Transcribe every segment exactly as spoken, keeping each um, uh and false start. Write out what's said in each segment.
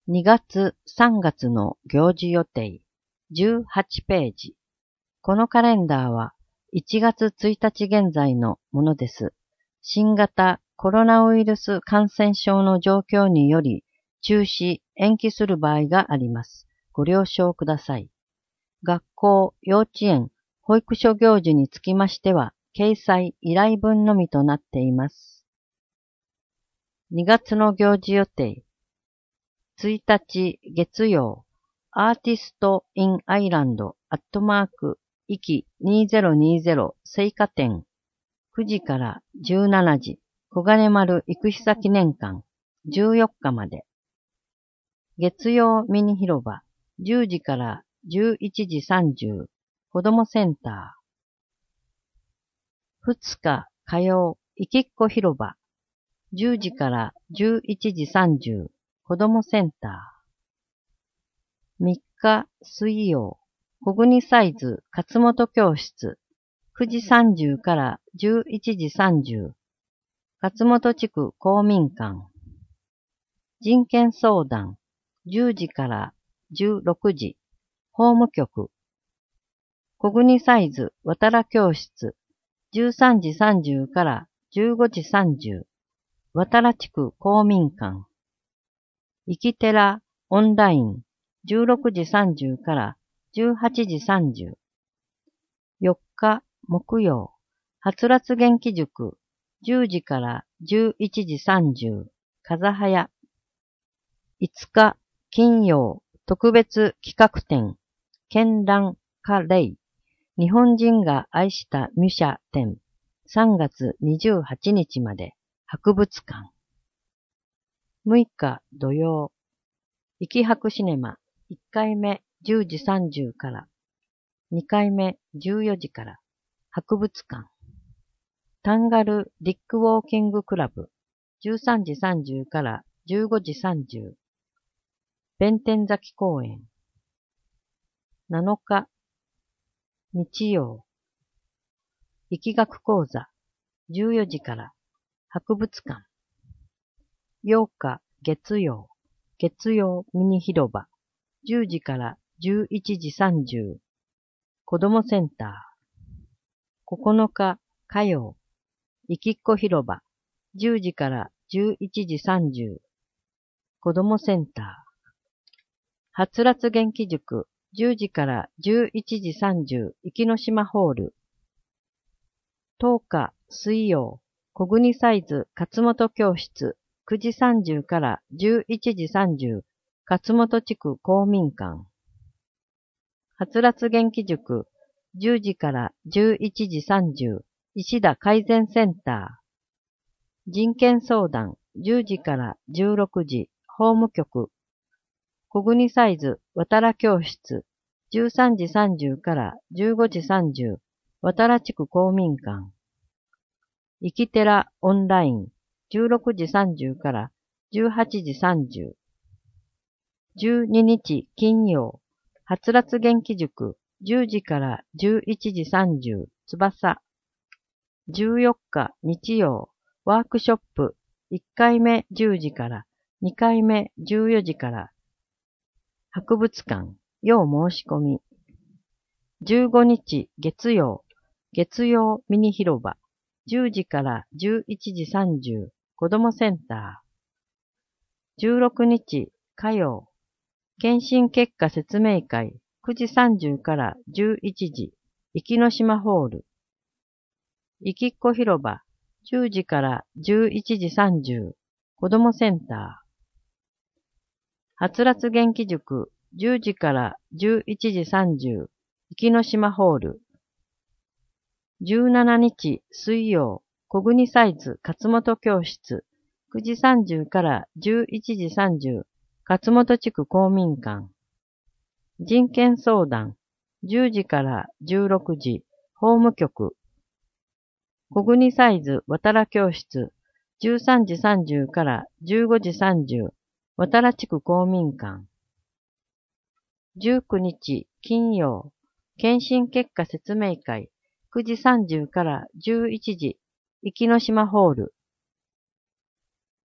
にがつ、さんがつの行事予定、じゅうはちページ。このカレンダーはいちがつついたち現在のものです。新型コロナウイルス感染症の状況により中止、延期する場合があります。ご了承ください。学校、幼稚園、保育所行事につきましては、掲載依頼文のみとなっています。にがつの行事予定。いちにち月曜、アーティスト・イン・アイランド、アットマーク、イキにせんにじゅう聖火展、くじからじゅうしちじ、小金丸生久記念館、じゅうよっかまで。月曜ミニ広場、じゅうじからじゅういちじさんじゅう、子どもセンター。ふつか火曜、いきっこ広場、じゅうじからじゅういちじさんじゅう、子どもセンター。みっか水曜、小国サイズ勝本教室、くじさんじゅうからじゅういちじさんじゅう、勝本地区公民館。人権相談、じゅうじからじゅうろくじ、法務局。小国サイズ渡良教室、じゅうさんじさんじゅうからじゅうごじさんじゅう、渡良地区公民館。生き寺オンライン、じゅうろくじさんじゅうからじゅうはちじさんじゅう。よっか木曜、はつらつ元気塾、じゅうじからじゅういちじさんじゅう、風早。いつか金曜、特別企画展、絢爛華麗、日本人が愛したミュシャ展、さんがつにじゅうはちにちまで、博物館。むいか土曜、いきはくシネマ、いっかいめじゅうじさんじゅうから、にかいめじゅうよじから、博物館。タンガルディックウォーキングクラブ、じゅうさんじさんじゅうからじゅうごじさんじゅう。弁天崎公園。なのか、日曜。力学講座、じゅうよじから、博物館。ようか、月曜。月曜ミニ広場、じゅうじからじゅういちじさんじゅう。子どもセンター。ここのか、火曜。いきっこ広場、じゅうじからじゅういちじさんじゅう。子どもセンター。はつらつ元気塾、じゅうじからじゅういちじさんじゅう、生野島ホール。とおか水曜、小国サイズ勝本教室、くじさんじゅうからじゅういちじさんじゅう、勝本地区公民館。はつらつ元気塾、じゅうじからじゅういちじさんじゅう、石田改善センター。人権相談、じゅうじからじゅうろくじ、法務局。小国サイズ渡良教室、じゅうさんじさんじゅうからじゅうごじさんじゅう、渡良地区公民館。生き寺オンライン、じゅうろくじさんじゅうからじゅうはちじさんじゅう。じゅうににち金曜、はつらつ元気塾、じゅうじからじゅういちじさんじゅう、翼。じゅうよっか日曜、ワークショップ、いっかいめじゅうじから、にかいめじゅうよじから、博物館、要申し込み。じゅうごにち月曜、月曜ミニ広場、じゅうじからじゅういちじさんじゅう、子どもセンター。じゅうろくにち火曜、検診結果説明会、くじさんじゅうからじゅういちじ、生野島ホール。いきっこ広場、じゅうじからじゅういちじさんじゅう、子どもセンター。はつらつ元気塾、じゅうじからじゅういちじさんじゅう、生野島ホール。じゅうしちにち水曜、小国サイズ勝本教室、くじさんじゅうからじゅういちじさんじゅう、勝本地区公民館。人権相談、じゅうじからじゅうろくじ、法務局。小国サイズ渡良教室、じゅうさんじさんじゅうからじゅうごじさんじゅう、渡良地区公民館。じゅうくにち金曜、検診結果説明会、くじさんじゅうからじゅういちじ、生野島ホール。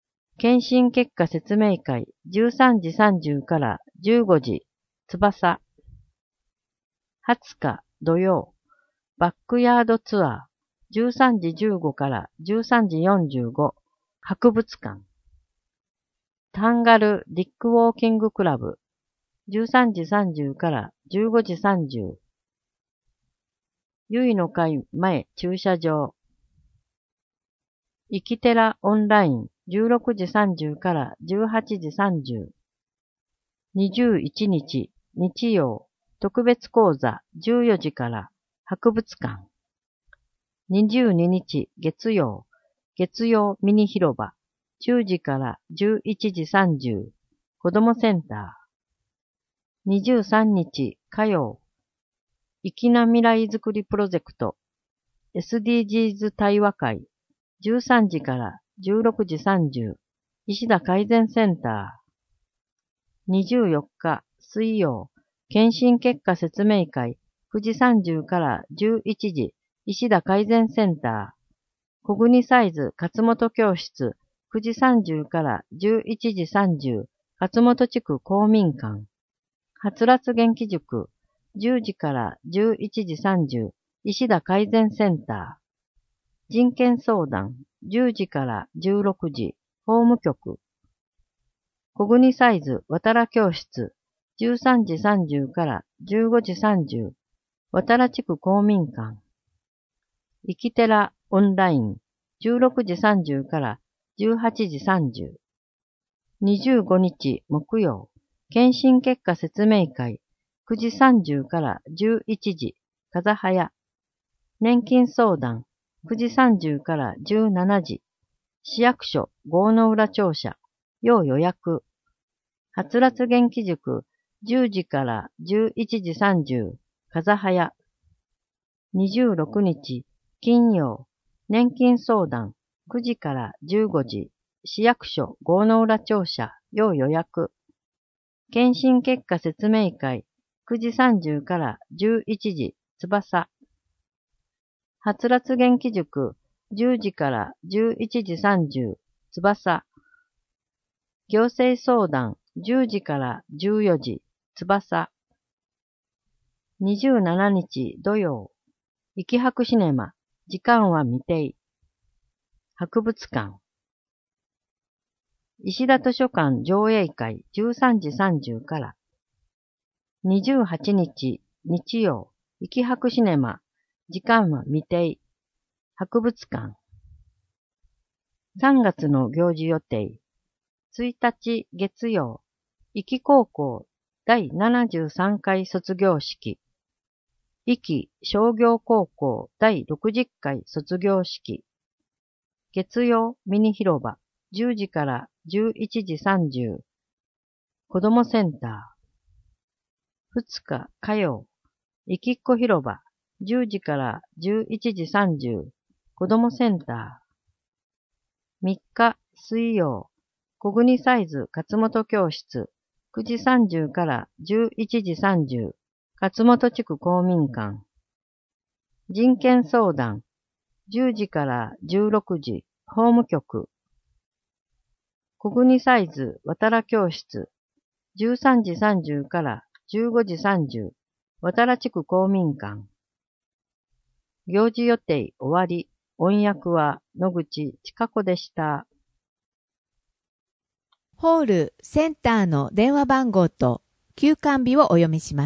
検診結果説明会じゅうさんじさんじゅうからじゅうごじ、翼。はつか土曜、バックヤードツアーじゅうさんじじゅうごからじゅうさんじよんじゅうご、博物館。タンガルディックウォーキングクラブじゅうさんじさんじゅうからじゅうごじさんじゅう。ゆいの会前駐車場。生きてらオンラインじゅうろくじさんじゅうからじゅうはちじさんじゅう。にじゅういちにち日曜特別講座じゅうよじから博物館。にじゅうににち月曜月曜ミニ広場じゅうじからじゅういちじさんじゅう子どもセンター。にじゅうさんにち火曜生きな未来づくりプロジェクト エスディージーズ 対話会じゅうさんじからじゅうろくじさんじゅう石田改善センター。にじゅうよっか水曜検診結果説明会くじさんじゅうからじゅういちじ石田改善センター。小国サイズ勝本教室くじさんじゅうからじゅういちじさんじゅう勝本地区公民館。はつらつ元気塾じゅうじからじゅういちじさんじゅう石田改善センター。人権相談じゅうじからじゅうろくじ法務局。小国サイズ渡良教室じゅうさんじさんじゅうからじゅうごじさんじゅう渡良地区公民館。生きてらオンラインじゅうろくじさんじゅうからじゅうはちじさんじゅう。にじゅうごにち木曜検診結果説明会くじさんじゅうからじゅういちじ風早。年金相談くじさんじゅうからじゅうしちじ市役所郷の浦庁舎要予約。はつらつ元気塾じゅうじからじゅういちじさんじゅう風早。にじゅうろくにち金曜年金相談くじからじゅうごじ市役所郷の浦庁舎要予約。検診結果説明会くじさんじゅうからじゅういちじ翼。はつらつ元気塾じゅうじからじゅういちじさんじゅう翼。行政相談じゅうじからじゅうよじ翼。にじゅうしちにち土曜生き博シネマ時間は未定。博物館。石田図書館上映会じゅうさんじさんじゅうから。にじゅうはちにち日曜生き博シネマ時間は未定。博物館。さんがつの行事予定。ついたち月曜壱岐高校だいななじゅうさんかい卒業式。壱岐商業高校だいろくじゅっかい卒業式。月曜ミニ広場じゅうじからじゅういちじさんじゅう子どもセンター。ふつか火曜壱岐っ子広場じゅうじからじゅういちじさんじゅう子どもセンター。みっか水曜小国サイズ勝本教室くじさんじゅうからじゅういちじさんじゅう勝本地区公民館。人権相談じゅうじからじゅうろくじ法務局。小国サイズ渡良教室じゅうさんじさんじゅうからじゅうごじさんじゅう渡良地区公民館。行事予定終わり。音訳は野口千佳子でした。 ホールセンターの電話番号と休館日をお読みします。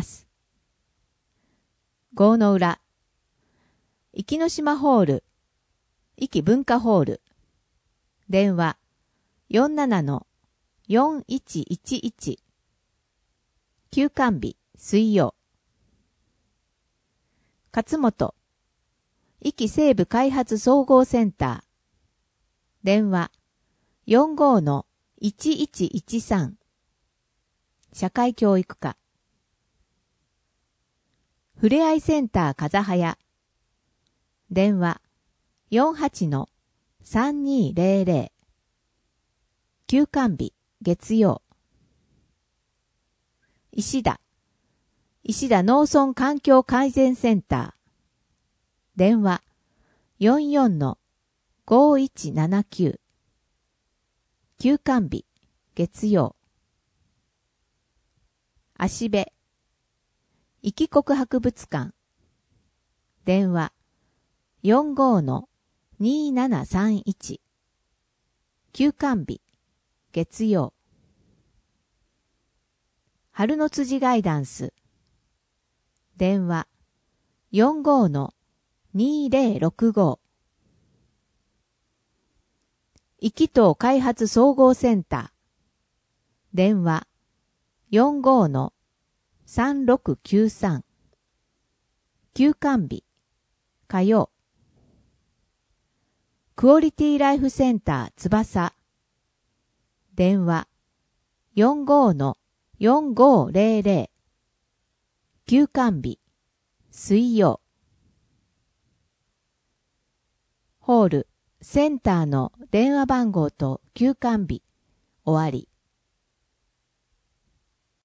郷の浦壱岐の島ホール壱岐文化ホール電話 よんななのよんいちいちいち 休館日水曜。勝本壱岐西部開発総合センター電話 よんごのいちいちいちさん 社会教育課。ふれあいセンター風早電話 よんはちのさんにーぜろぜろ 休館日月曜。石田石田農村環境改善センター電話 よんよんのごいちななきゅう休館日、月曜。足部、壱岐国博物館。電話、よんごーのにーななさんいち。休館日、月曜。春の辻ガイダンス。電話、よんごーのにーぜろろくご。壱岐島開発総合センター。電話、よんごーのさんろくきゅうさん。休館日、火曜。クオリティライフセンター翼。電話、よんごーのよんごーぜろぜろ。休館日、水曜。ホール、センターの電話番号と休館日、終わり。